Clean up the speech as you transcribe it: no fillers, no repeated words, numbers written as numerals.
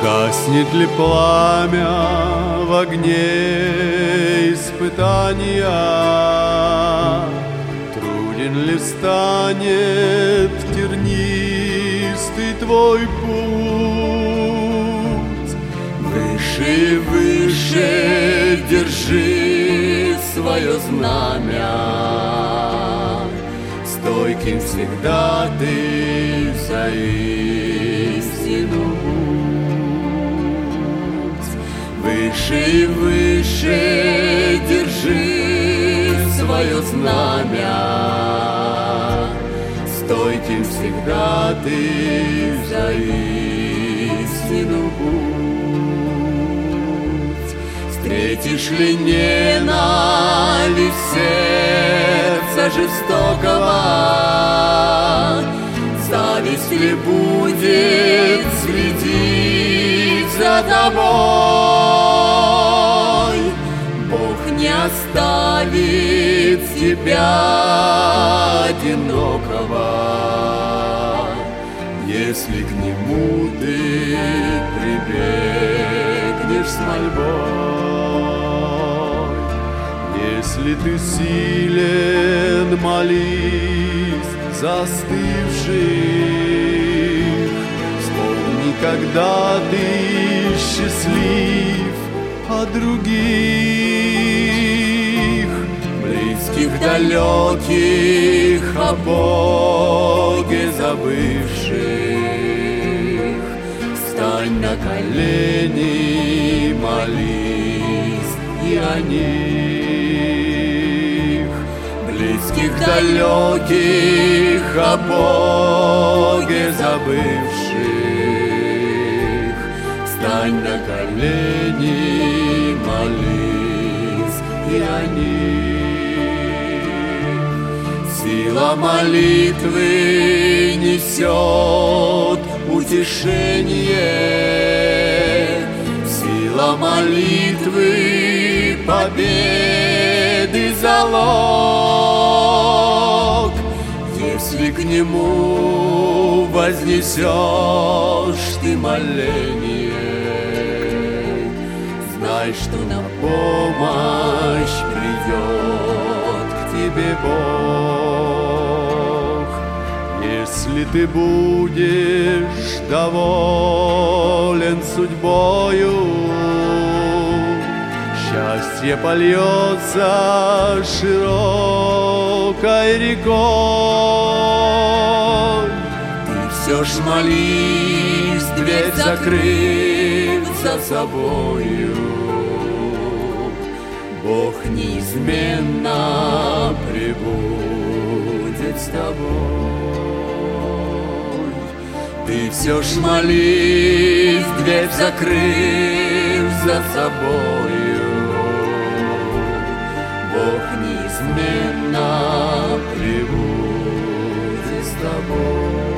Гаснет ли пламя в огне испытания? Труден ли станет тернистый твой путь? Выше и выше держи свое знамя, стойким всегда ты за истину будь. Выше и выше держи свое знамя, стойким всегда ты за истину будь. Встретишь ли ненависть сердца жестокого? Зависть ли будет следить за тобой? Бог не оставит тебя одинокого, если к Нему ты прибегнешь с мольбой. Если ты силен, молись застывших. Вспомни, когда ты счастлив от других, близких, далеких, о Боге забывших. Встань на колени, молись и о них. Близких, далеких, о Боге забывших. Встань на колени, молись и о них. Сила молитвы несет утешение, сила молитвы победы залог. Если к Нему вознесешь ты моление, знай, что на помощь придет к тебе Бог. Если ты будешь доволен судьбою, счастье польется широкой рекой. Ты все ж молись, дверь закрыв за собою. Бог неизменно пребудет с тобой. Ты все ж молись, дверь закрыв за собою. Бог неизменно пребудет с тобой.